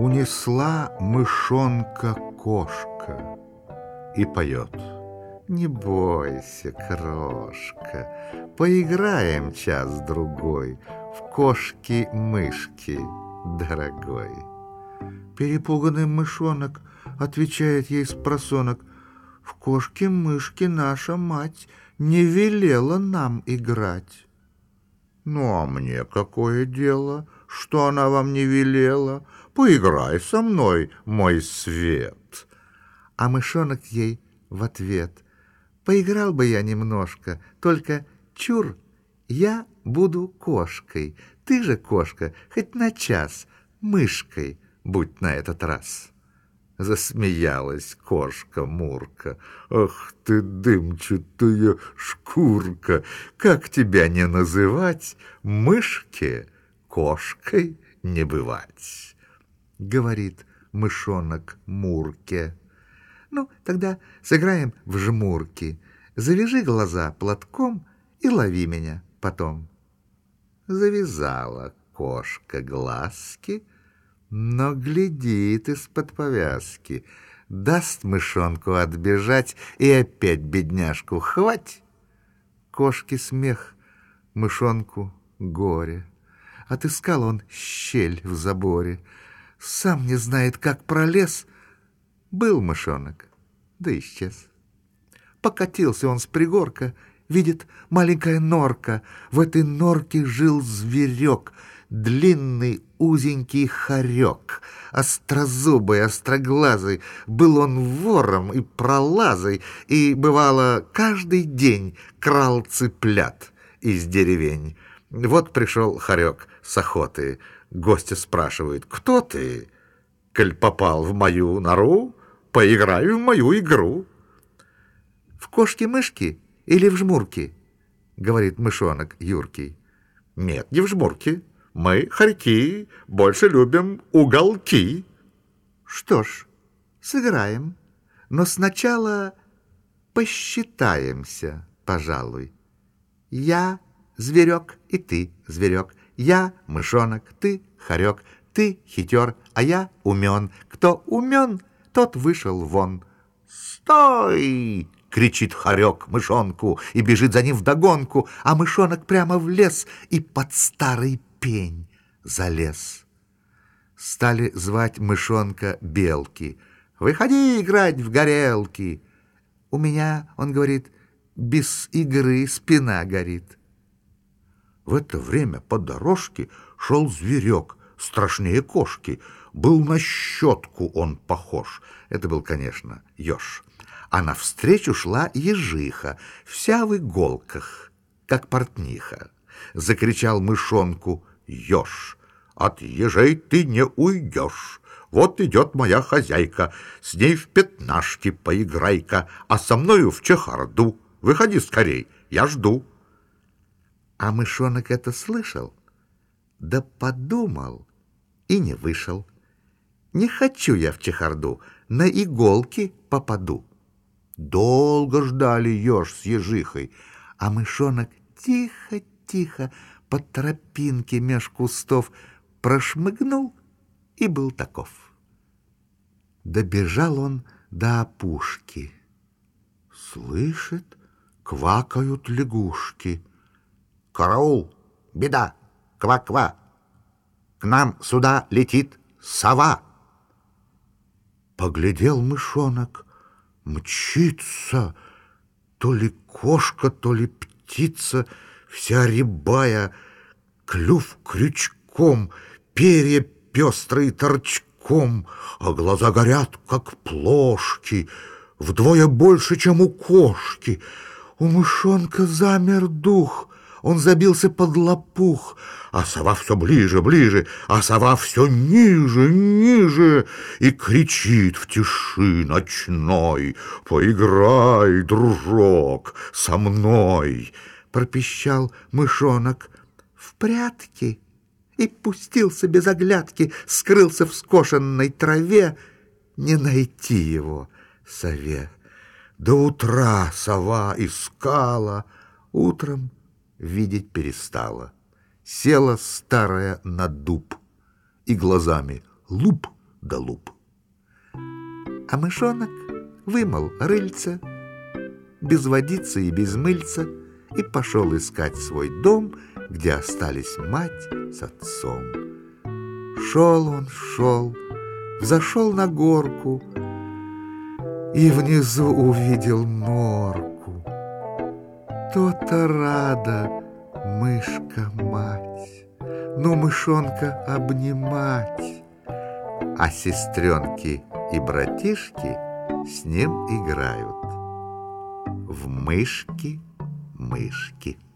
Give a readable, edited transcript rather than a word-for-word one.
Унесла мышонка кошка и поет: не бойся, крошка, поиграем час-другой в кошки-мышки, дорогой. Перепуганный мышонок отвечает ей спросонок: в кошки-мышки наша мать не велела нам играть. Ну, а мне какое дело, что она вам не велела? Поиграй со мной, мой свет. А мышонок ей в ответ: поиграл бы я немножко, только чур, я буду кошкой, ты же, кошка, хоть на час мышкой будь на этот раз. Засмеялась кошка-мурка: ах ты, дымчатая шкурка, как тебя не называть, мышке кошкой не бывать. Говорит мышонок Мурке: ну, тогда сыграем в жмурки. Завяжи глаза платком и лови меня потом. Завязала кошка глазки, но глядит из-под повязки. Даст мышонку отбежать, и опять бедняжку хвать. Кошке смех, мышонку горе. Отыскал он щель в заборе, сам не знает, как пролез. Был мышонок, да исчез. Покатился он с пригорка, видит маленькая норка. В этой норке жил зверек, длинный узенький хорек, острозубый, остроглазый. Был он вором и пролазой, и, бывало, каждый день крал цыплят из деревень. Вот пришел хорек с охоты, гостя спрашивает: кто ты? Коль попал в мою нору, поиграй в мою игру. В кошки-мышки или в жмурки? Говорит мышонок юркий. Нет, не в жмурки. Мы, хорьки, больше любим уголки. Что ж, сыграем, но сначала посчитаемся, пожалуй. Я зверек, и ты зверек. Я мышонок, ты хорек. Ты хитер, а я умен. Кто умен, тот вышел вон. «Стой!» — кричит хорек мышонку и бежит за ним вдогонку, а мышонок прямо в лес и под старый пень залез. Стали звать мышонка белки: выходи играть в горелки. У меня, он говорит, без игры спина горит. В это время по дорожке шел зверек, страшнее кошки. Был на щетку он похож. Это был, конечно, еж. А навстречу шла ежиха, вся в иголках, как портниха. Закричал мышонку еж: от ежей ты не уйдешь. Вот идет моя хозяйка, с ней в пятнашки поиграй-ка, а со мною в чехарду. Выходи скорей, я жду. А мышонок это слышал, да подумал и не вышел. Не хочу я в чехарду, на иголки попаду. Долго ждали еж с ежихой, а мышонок тихо-тихо по тропинке меж кустов прошмыгнул и был таков. Добежал он до опушки. Слышит, квакают лягушки. «Караул! Беда! Ква-ква! К нам сюда летит сова!» Поглядел мышонок, мчится, то ли кошка, то ли птица, вся рябая, клюв крючком, перья пестрые торчком, а глаза горят, как плошки, вдвое больше, чем у кошки. У мышонка замер дух, он забился под лопух, а сова все ближе, ближе, а сова все ниже, ниже, и кричит в тиши ночной: «Поиграй, дружок, со мной!» Пропищал мышонок: «В прятки!» и пустился без оглядки, скрылся в скошенной траве. Не найти его сове. До утра сова искала, утром видеть перестала. Села старая на дуб и глазами луп да луп. А мышонок вымыл рыльце, без водицы и без мыльца, и пошел искать свой дом, где остались мать с отцом. Шел он, шел, взошел на горку и внизу увидел норку. То-то рада мышка-мать, ну мышонка обнимать, а сестренки и братишки с ним играют в мышки-мышки.